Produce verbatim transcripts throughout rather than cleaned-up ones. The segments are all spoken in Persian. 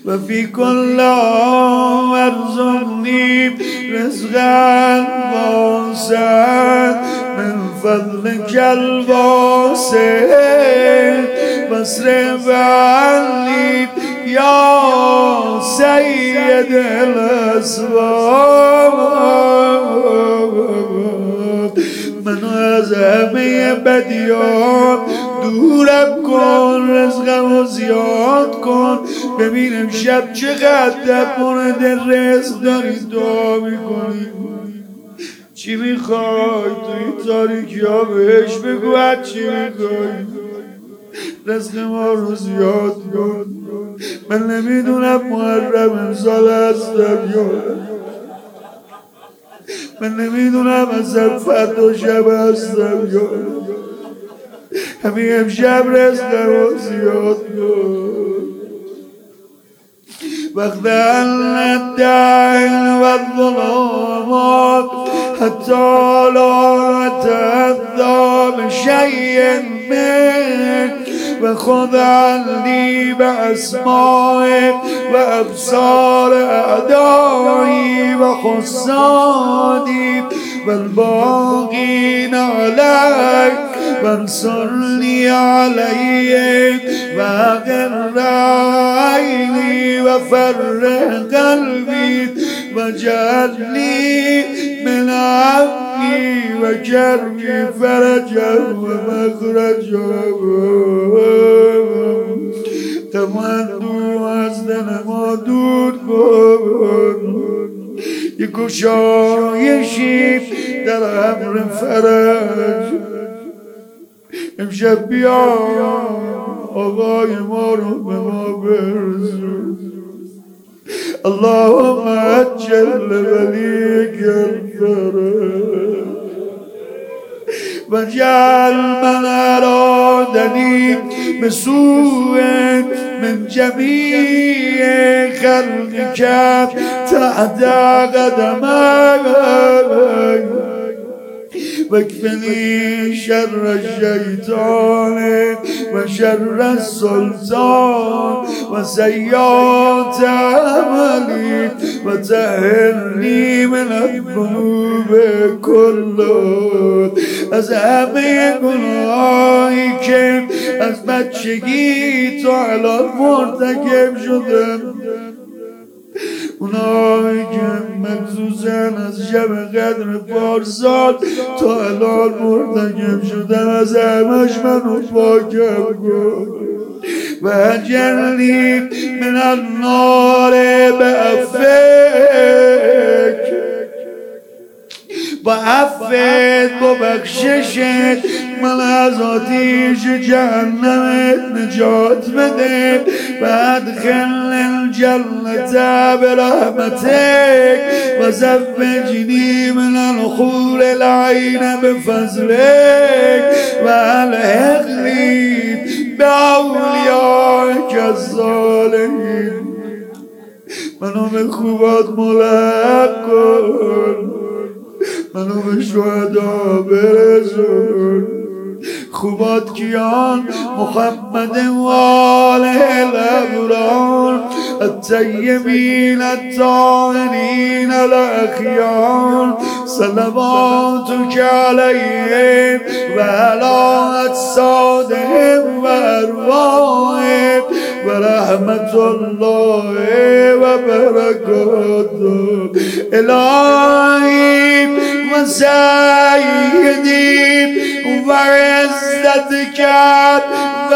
و فی کل عام ارزقنی رزقا واسعا من فضلک الواسع واصرف عنی یا سید الاسباب. منو از همه بدیان دورم کن، رزقم رو زیاد کن. ببینم شب چقدر در مورد رزق داری دعا میکنی. چی میخوای توی تاریکی ها بهش بگو چی میخوای. رزق ما رو زیاد کن. من نمیدونم محرم امسال هستم یا من نمیدونم اصلا فردا شب هستم یا همین امشب رزقم رو زیاد کن. وقت الدین و الظلامات حتی لا تهدى بشيء منك و خذ عني بأسمائك و ابصار اعدائي و خصاني والباقين عليك وانصرني عليهم واغر عيني وفرح قلبي واجعلني من عمي وكربي فرجا ومخرجا. تمنو از دل ما دور کن، یک گشایشی در امر فرج. امشب بیا آقای ما رو به ما برسون. اللهم عجل ولیک الفرج واجعل من ارادنی بسوء من جمیع خلقك تحت قدمك واكفني شر الشيطان وشر السلطان وسيئات عملي وطهرني من الذنوب كلها. از همه گناهایی که از بچگی تا الان مرتکب شدم، اونایی که مخصوصا از شب قدر پارسال تا الان مرتکب شدم، از همش منو پاکم کن. و اجرنی من النار بعفوک و عفوت با بخششت من از آتیش جهنمت نجات بده. و ادخل الجنة برحمتك و زوجنی من الحور العین بفضلك و الحقنی باولیائک الصالحین. منو به خوبات ملحق کن، منو به شهدا برسون. خوبات کیان؟ محمد و آله الابرار الطیبین الطاهرین الاخیار صلواتک علیهم و علی اجسادهم و ارواحهم و رحمت الله و برکاته. الهی و سیدی و عزتک و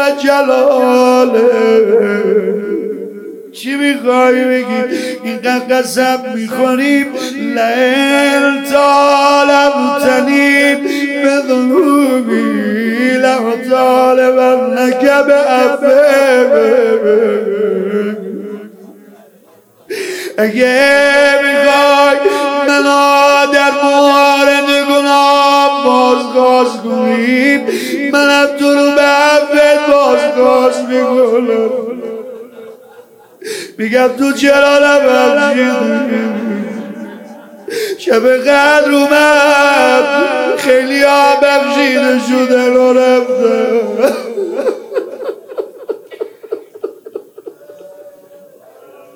جلاله. چی میخوایی بگی؟ اینقدر قسم میخوریم لئن طالبتنی بذنوبی لأطالبنک بعفوک. اگه میخوای منو در مورد گناه بازگاز کنی، منم تو رو به عفوت بازگاز میکنم. میگم تو چرا نبخشیدی؟ شب قدر اومد، خیلی ها بخشیده شدن و رفتن.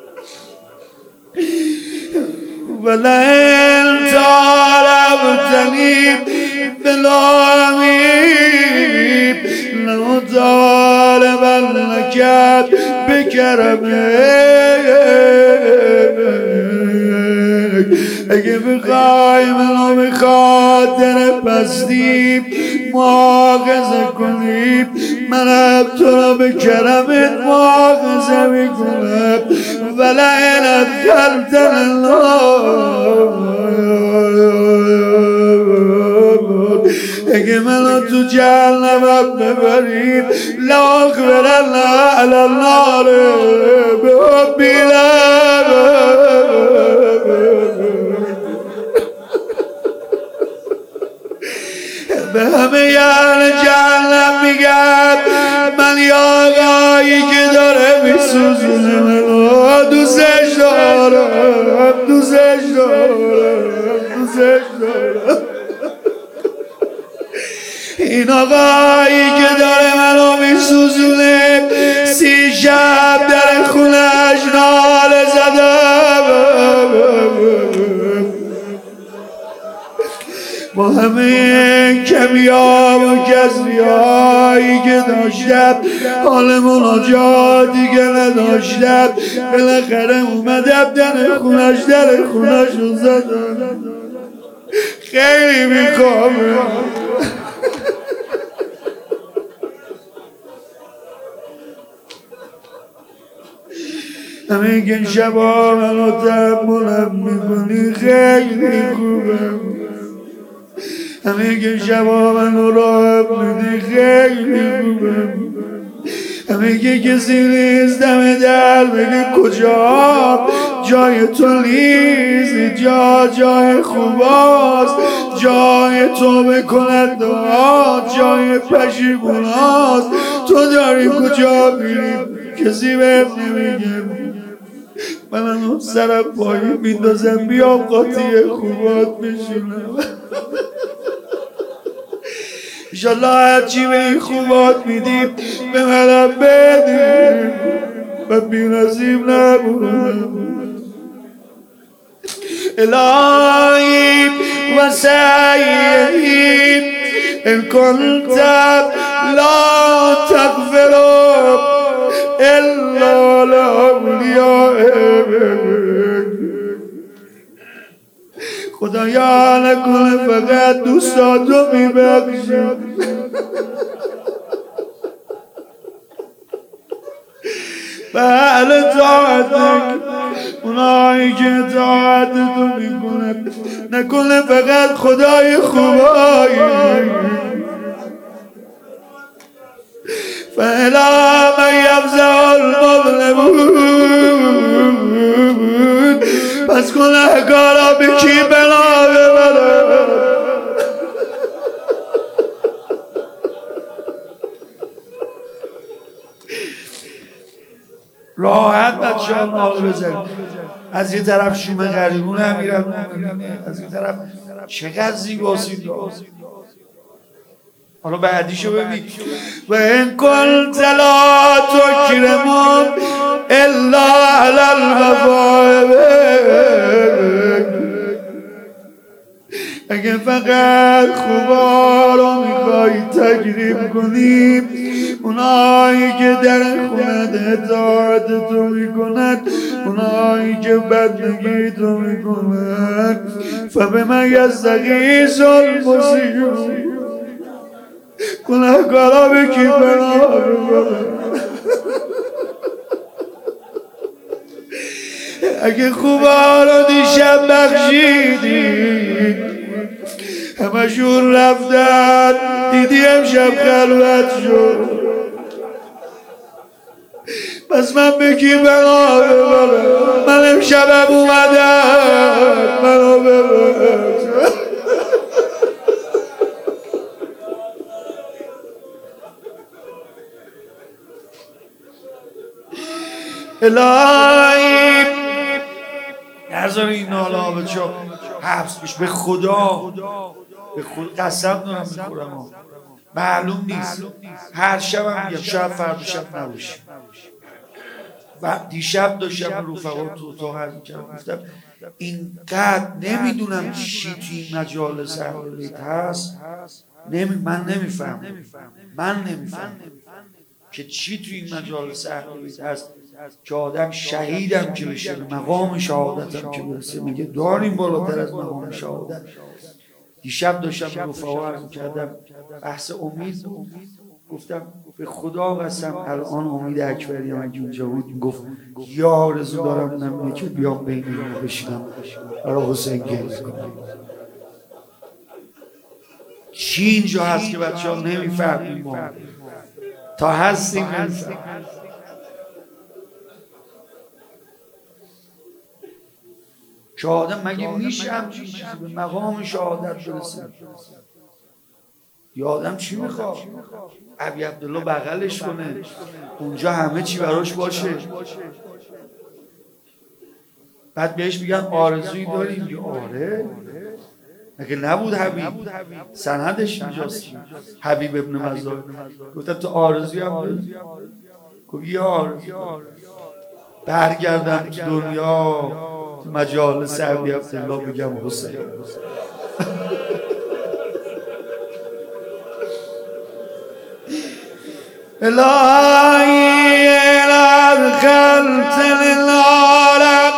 ولئن طالبتنی بلامی لأطالبنک بکرمک. اگه بخوای منو به خاطر پستی مؤاخذه کنی، منم تو رو به کرمت مؤاخذه میکنم. ولئن ادخلتنی النار، اگه منو تو جهنم ببری، لاغفرن علی النار بحبی به همه یعنی جهنم میگم من یا آقایی که داره میسوزونه منو دوستش دارم، دوستش دارم، دوستش دارم. این آقایی که داره منو میسوزونه سی شب در خونش ناله زدم، با همه کمیاب و کسبیایی که داشتم حال مناجات دیگه نداشتم. بالاخره اومدم در خونش در خونش رو زدم. خیلی میخوامم همه که شبا منو تحملم میکنی، خیلی خوبم. همه که شبا منو راحت میدی، خیلی خوبم. همه که کسی نیست دم در بگه کجا جای تو نیست، جا جای خوباست، جای تو بکند دعا، جای پشیموناست. تو داری کجا میری کسی بهم نمیگه. منم سرم پایی میندازم بیام قاطی خوبات میشونم. انشالله هرچی به این خوبات میدیم به منم بدیم و بی نصیب نبودم. الهی و سیدی ان کنت لا تغفر الا لاولیائک، خدایا نکنه فقط دوستاتو میبخشی. بله طاعتک، اونایی که طاعتتو میکنه، نکنه فقط خدای خوبایی. فالا من یفزع المظلمون، پس گناهکارا به کی بنا ببره؟ راحت بچه ها ناغ بزن. از یه طرف شوم غریبون هم میرم، از یه طرف چقدر زیباسی داشت. حالا بعدیشو ببین. و این کن لا تکرمون الا علی الوفاء، اگه فقط خوبا رو میخوای تکریم کنی، اونایی که در خونت اطاعت تو میکنند، اونایی که بدنگی تو میکنند، فبما یستغیث المسیء، گناهکارا به کی پناه ببرن؟ اگه خوبا رو دیشب بخشیدی، همشون رفتن، دیدی امشب خلوت شد، پس من به کی پناه ببرم؟ من امشبم اومدم، منو ببرم. الهی نذار این ناله ها به چا حبس بشه. به خدا به خدا قسم دارم میخورم، معلوم نیست، هر شب هم میگم شاید فردا شب نباشه. و دیشب داشتم رفقا تو اتاق عرض می‌کردم، گفتم اینقدر نمیدونم چی توی این مجالس اهل بیت هست، نمی من نمیفهمم من نمیفهمم که چی توی این مجالس اهل بیت هست که آدم شهیدم که بشه، مقام شهادتم که برسه، میگه داریم بالاتر از مقام شهادت. دیشب داشتم رفقا عرض می‌کردم بحث امید، گفتم به خدا قسم الان امید اکبری هم اگه اونجا بود گفت یا آرزو دارم نمیده که بیام بین اینا بشینم برای حسین گریه کنم. چی اینجا هست که بچه ها نمیفهمیم، ما تا هستیم نمیفهمیم. که آدم مگه میشه همچین چیزی به مقام شهادت برسه؟ یا آدم چی میخواد؟ ابی عبدالله بغلش کنه، اونجا همه چی براش باشه، بعد بهش میگن آرزویی داریم؟ یا آره مگه نبود حبیب؟ سندش اینجاست، حبیب ابن مزار. گفتم تو آرزویی هم داری؟ گفت یا آرزویی. برگردم تو دنیا مجالس ابی عبدالله بگم حسین. الهی ادخلتنی النار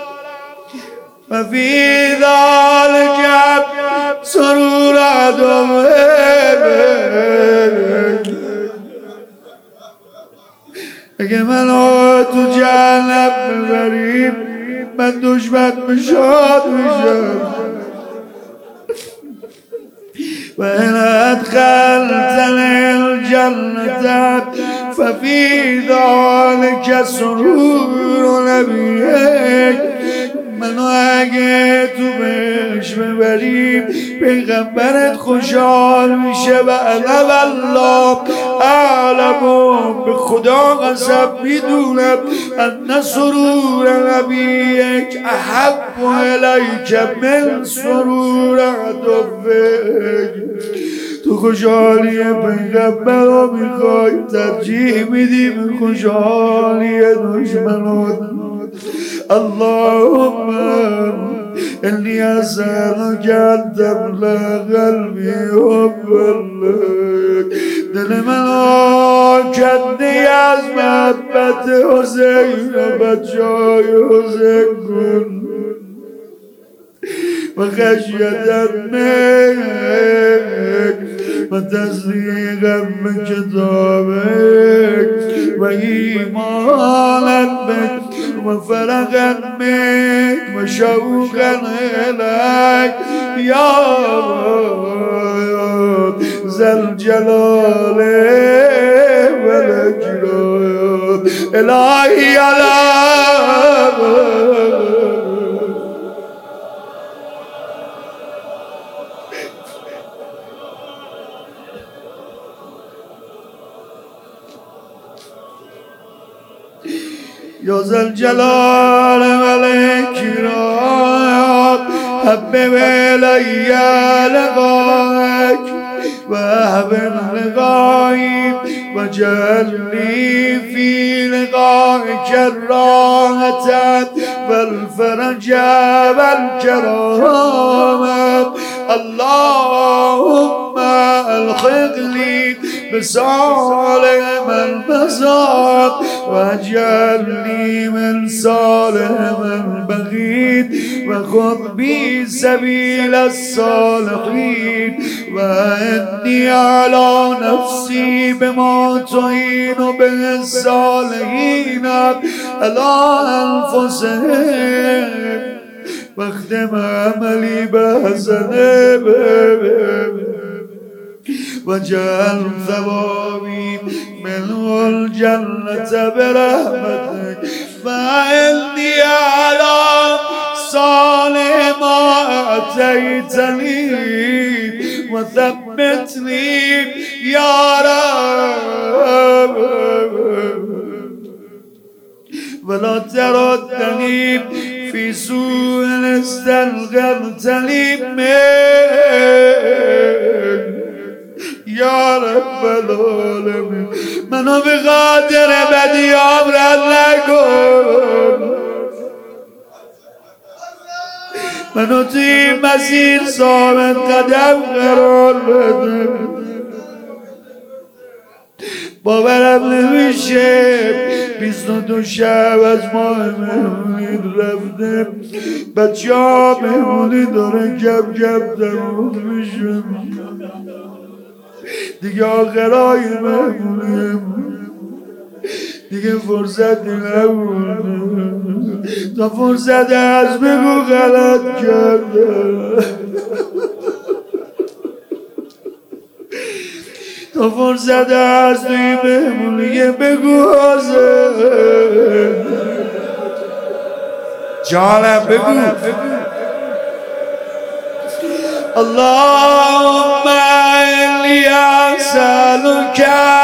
وفی ذلک سرور عدوک. اگه منو تو جهنم ببری من دشمن بشاد میشم، و ان ادخلتنی الجنة ففی ذلک سرور نبیک. منو اگه تو بهش ببری پیغمبرت خوشحال میشه، و انا والله اعلم، به خدا قسم میدونم، ان سرور نبیک احب الیک من سرور عدوک. تو خوشحالی پیغمبر رو میخوای، ترجیح میدی به خوشحالی دشمنات. اللهم انی اسألک ان تملأ قلبی حبا لک. دل من کندی از محبت حسین و بچه‌های حسین کن، و خشیتت منک و تصدیقم به کتابک و ایمانت بک و فرقت بک و شوقت الیک یا ذوالجلال والاکرام. الهی علام یا ذوالجلال والاکرام حبب الی لقاک و احبب لقایی و جعلنی فی لقائک الراحة والفرج والکرامة. اللهم الحقني بصالح من مضى واجعلني من صالح من بقيت، وخذ بي سبيل الصالحين، وإني على نفسي بما تعين به الصالحين على أنفسهم، واختم عملي بحسنه وجعل ثوابي منه الجنة برحمتك، فإني على صالح ما أتيتني وثبتني يا رب، ولا تردني في سوء استنقذتني منه یا رب العالمین. منو به خاطر بدیام رد نکن، منو توی این مسیر ثابت قدم قرار بده. باورم نمیشه بیست و دو شب از ماه مهمونی رفته، بچه ها مهمونی داره کم کم تموم میشه دیگه، آخرای مهمونی دیگه فرصتی نبود. تا فرصت از بگو غلط کرده، تا فرصت از توی مهمونی بگو حاضر. جانم بگو اللهم انی اسألک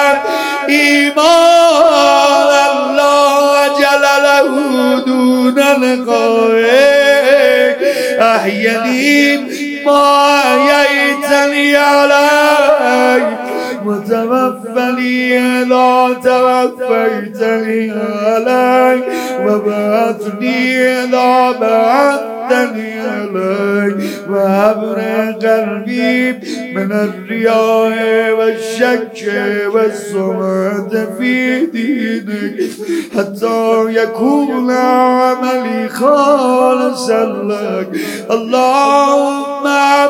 ایمان الله جلاله دون لقائک، احیینی ما احییتنی علیک، وتوفني لا توفيتني عليك، وبعثني لا بعثتني عليك، وأبرئ قلبي من الرياء والشك والسمعة في دينك، حتى يكون عملي خالصا لك. اللهم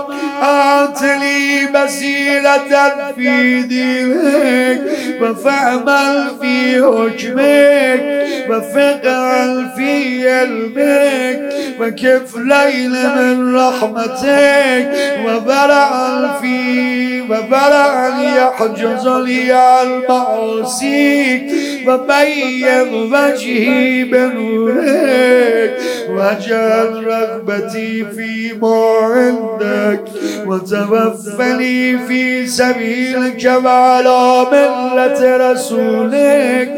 أعطني بصيرة في دينك، وفهما في حكمك، وفقها في علمك، وكفلين من رحمتك، وبرعا في وبرعا يحجز لي عن معاصيك، وبيض وجهي بنورك، واجعل رغبتي فيما عندك، وتوفني في سبيلك وعلى ملة رسولك.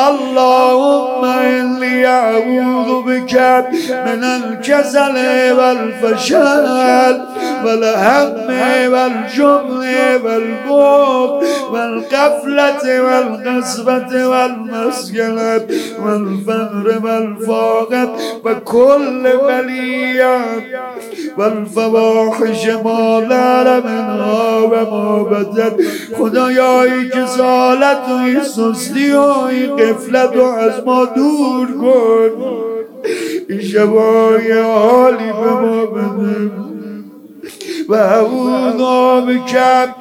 اللهم إني أعوذ بك من الكسل والفشل والهم والجبن والبخل والغفلة والغصبة والمسكنة والفقر والفاقة وكل بلية والفواحش ما ظهر منها و ما بطن. خدایا این کسالت و این سستی و این غفلت و از ما دور کن، این شبای حالی به ما بده. و اعوذ بک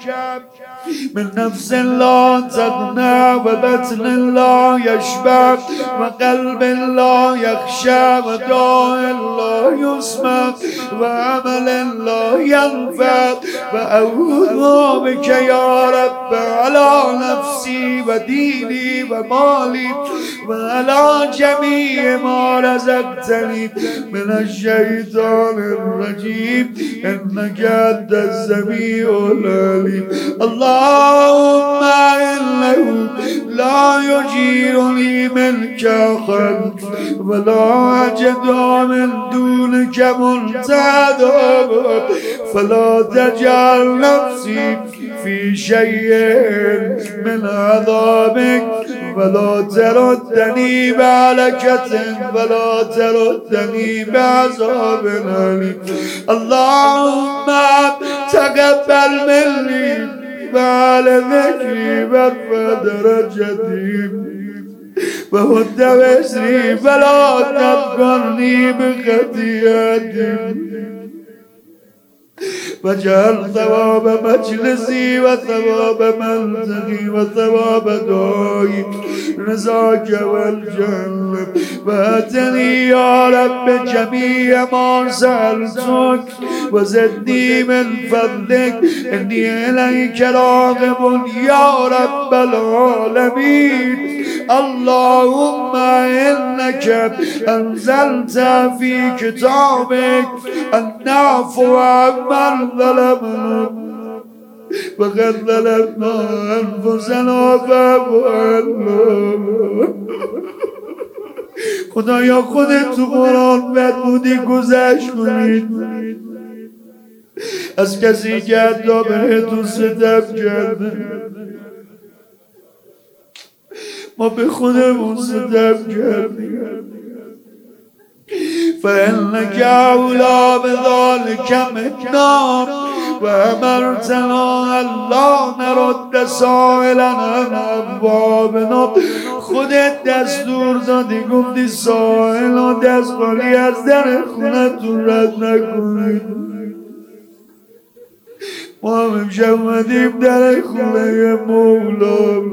من نفس لا تغنى، وبطن لا يشبع، وقلب لا يخشى، ودعاء لا يسمع، وعمل لا ينفع. وأعوذ بك يا رب على نفسي وديني ومالي وعلى جميع ما رزقتني من الشيطان الرجيم، إنك أنت السميع العليم. اللهم إنه لا يجيرني منك أحد، ولا أجد من دونك ملتحدا، فلا تجعل نفسي في شيء من عذابك، ولا تردني بهلكة، ولا تردني بعذاب أليم. اللهم تقبل مني وعلى ذكري وارفع درجتي وهد وزري، فلا تذكرني بخطيئتي، واجعل ثواب مجلسي وثواب منزلي وثواب دعائي رضاك والجنة. واتني يا رب جميع ما سألتك، وزدني من فضلك، إني إليك راغب يا رب العالمين. اللهم إنك أنزلت في كتابك أن نعفو عمن ظلمنا، وقد ظلمنا أنفسنا فاعف عنا. خدایا خودت تو قرآن بد بودی گذشت کنید از کسی که حتی بهتون ستم کرده. ما به خودمون ستم کردیم، فإنك أولى بذلك منا وأمرتنا ألا نرد سائلنا عن أبوابنا. خودت دستور دادی گفتی سائلان دست خالی از در خونتون رد نکنید. ما هم امشب اومدیم در خونه مولا.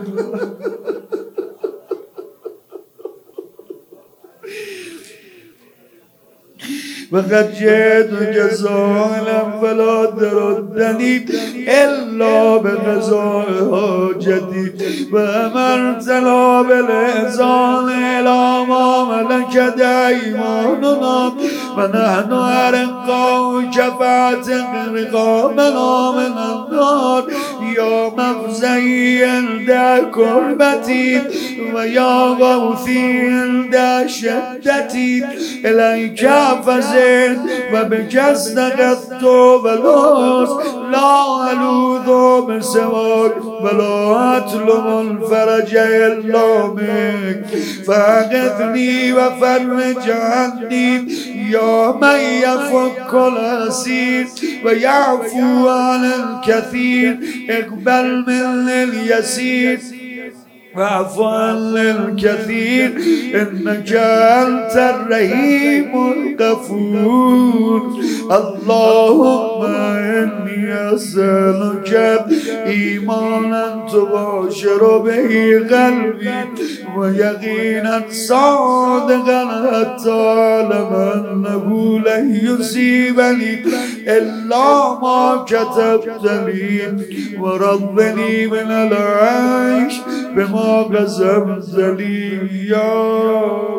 وقد جئتك سائلا فلا تردني إلا بقضاء حاجتي وأمرتنا بالإحسان إلى ما ملكت أيماننا ونحن أرقاؤك فاعتق رقابنا من النار يا مفزعي عند كربتي ويا غوثي عند شدتي إليك فزعت وبك استغثت ولا لا ألوذ بسواك ولا أطلب الفرج إلا منك فأغثني وفرج عني يا من يفك الأسير ويعفو عن الكثير اقبل من اليسير واعف عن الكثير إنك أنت الرحيم الغفور. اللهم إني أسألك إيمانا تباشر به قلبي ويقينا صادقا حتى أعلم أنه لن يصيبني إلا ما كتبت لي ورضني من العيش بما قسمت لي يا